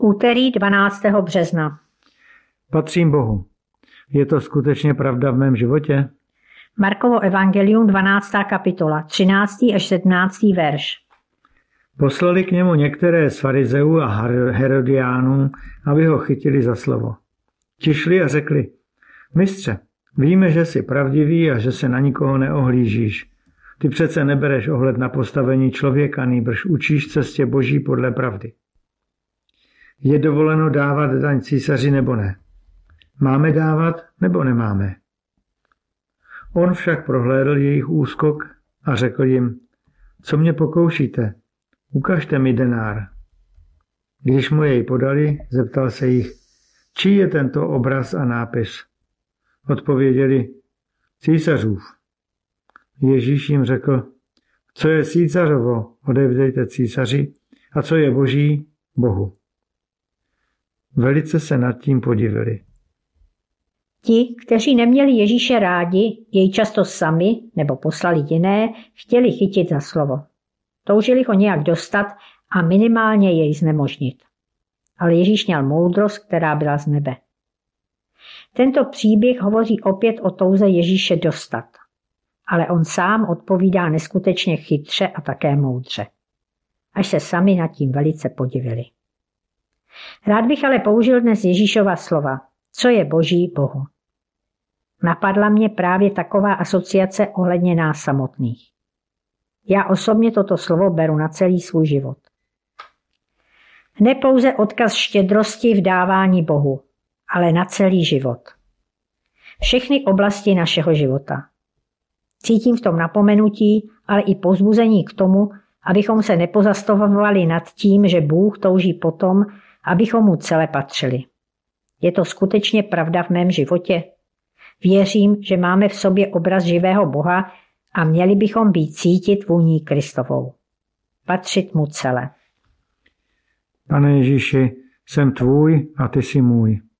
Úterý 12. března. Patřím Bohu. Je to skutečně pravda v mém životě? Markovo evangelium 12. kapitola, 13. až 17. verš. Poslali k němu některé z farizeů a Herodiánů, aby ho chytili za slovo. Ti šli a řekli: Mistře, víme, že jsi pravdivý a že se na nikoho neohlížíš. Ty přece nebereš ohled na postavení člověka, nýbrž učíš cestě Boží podle pravdy. Je dovoleno dávat daň císaři nebo ne? Máme dávat nebo nemáme? On však prohlédl jejich úskok a řekl jim: Co mě pokoušíte? Ukažte mi denár. Když mu jej podali, zeptal se jich: Čí je tento obraz a nápis? Odpověděli: Císařův. Ježíš jim řekl: Co je císařovo, odevzdejte císaři, a co je Boží, Bohu. Velice se nad tím podivili. Ti, kteří neměli Ježíše rádi, jej často sami nebo poslali jiné, chtěli chytit za slovo. Toužili ho nějak dostat a minimálně jej znemožnit. Ale Ježíš měl moudrost, která byla z nebe. Tento příběh hovoří opět o touze Ježíše dostat. Ale on sám odpovídá neskutečně chytře a také moudře. Až se sami nad tím velice podivili. Rád bych ale použil dnes Ježíšova slova. Co je Boží, Bohu? Napadla mě právě taková asociace ohledně nás samotných. Já osobně toto slovo beru na celý svůj život. Ne pouze odkaz štědrosti v dávání Bohu, ale na celý život. Všechny oblasti našeho života. Cítím v tom napomenutí, ale i povzbuzení k tomu, abychom se nepozastavovali nad tím, že Bůh touží potom, abychom mu celé patřili. Je to skutečně pravda v mém životě? Věřím, že máme v sobě obraz živého Boha a měli bychom být cítit vůní Kristovou. Patřit mu celé. Pane Ježíši, jsem tvůj a ty jsi můj.